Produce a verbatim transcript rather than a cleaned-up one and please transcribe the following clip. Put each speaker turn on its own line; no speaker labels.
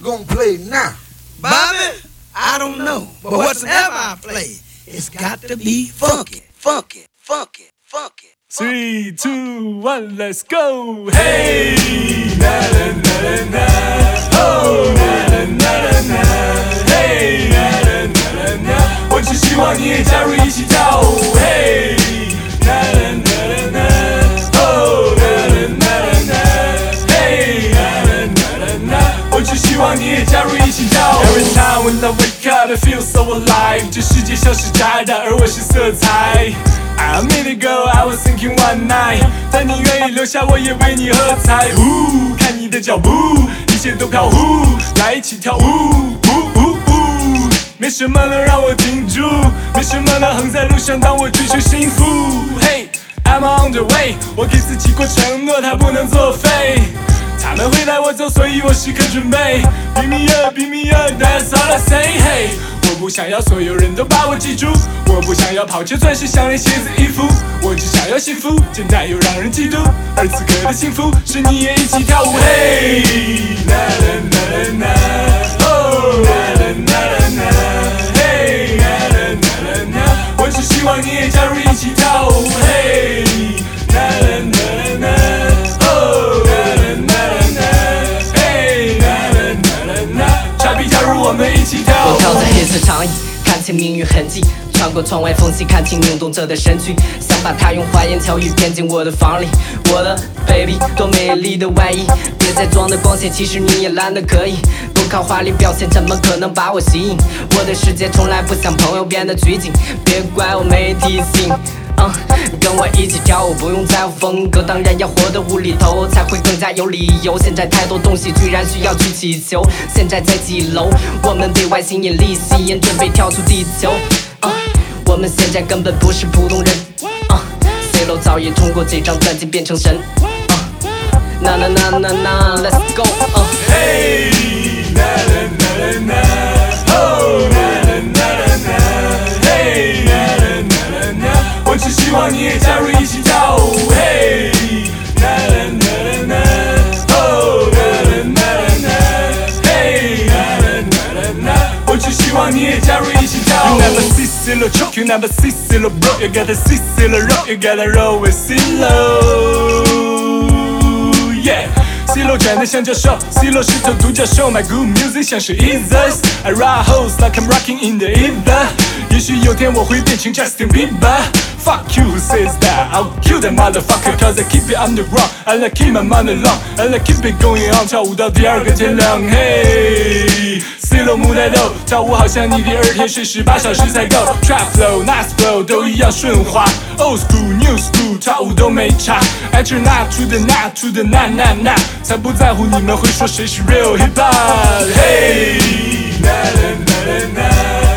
gonna play now?
Bobby, I don't know, but whatever I play, it's got to be funky, funky, funky, funky.
Three, two, one, let's go! Hey, na na na na na, oh na na na na na， 嘿，na na na na na， 我只希望你也加入一起跳舞。嘿，na na na na na， 哦na na na na， 嘿，na na na na， 我只希望你也加入一起跳舞。Every time when I wake up, I feel so alive。这世界像是炸弹，而我是色彩。A minute ago, I was thinking one night， 但你愿意留下，我也为你喝彩。呜，看你的脚步，一切都靠呼，来一起跳舞。呜呜呜，没什么能让我停住，没什么能横在路上当我追求幸福。Hey, I'm on the way， 我给自己过承诺，它不能作废。他们会带我走，所以我时刻准备。Beat me up, beat me up, that's all I say. Hey， 我不想要所有人都把我记住，我不想要跑车、钻石、项链、鞋子、衣服，我只想要幸福，简单又让人嫉妒。而此刻的幸福是你也一起跳舞。嘿，啦啦啦啦啦，哦，啦啦啦啦啦，嘿，啦啦啦啦啦，我只希望你也加入一起跳舞。嘿，啦啦啦啦啦，哦，啦啦啦啦啦，嘿，啦啦啦啦啦，差别加入我们一起跳舞。
我靠在黑色长椅，看清命运痕迹。穿过窗外缝隙，看清扭动着的身躯，想把它用花言巧语骗进我的房里。我的 baby， 多美丽的外衣，别再装的光鲜，其实你也懒得可以。不靠华丽表现，怎么可能把我吸引？我的世界从来不像朋友变得拘谨，别怪我没提醒。嗯，跟我一起跳舞，不用在乎风格，当然要活得无厘头，才会更加有理由。现在太多东西居然需要去祈求。现在在几楼？我们被外星引力吸引，准备跳出地球。嗯，我们现在根本不是普通人。嗯 ，C 罗早已通过这张专辑变成神。嗯，那那那那那 ，Let's go。嗯，
嘿，啦啦啦啦啦，哦，啦啦啦啦啦，嘿，啦啦啦啦啦，我只希望你也加入一起跳舞。嘿，啦啦啦啦啦，哦，啦啦啦啦啦，嘿，啦啦啦啦啦，我只希望你也加入一起跳舞。You never see C 罗 choke, you never see C 罗 broke, you gotta see C 罗 rock, you gotta roll with C 罗。C 罗长得像教授 ，C 罗是头独角兽 ，My good music 像是 Jesus I rock hoes like I'm rocking in the ether。也许有天我会变成 Justin Bieber。Fuck you, who says that? I'll kill that motherfucker, cause I keep it underground. I like keep my money long, I like keep it going on. 跳舞到第二个天亮，嘿 ，C 罗母带豆，跳舞好像你第二天睡十八小时才够。Trap flow, nice flow 都一样顺滑 ，Old school, new school 跳舞都没差。I turn not to the not to the not not not， 才不在乎你们会说谁是 real hip hop。嘿，啦啦啦啦啦。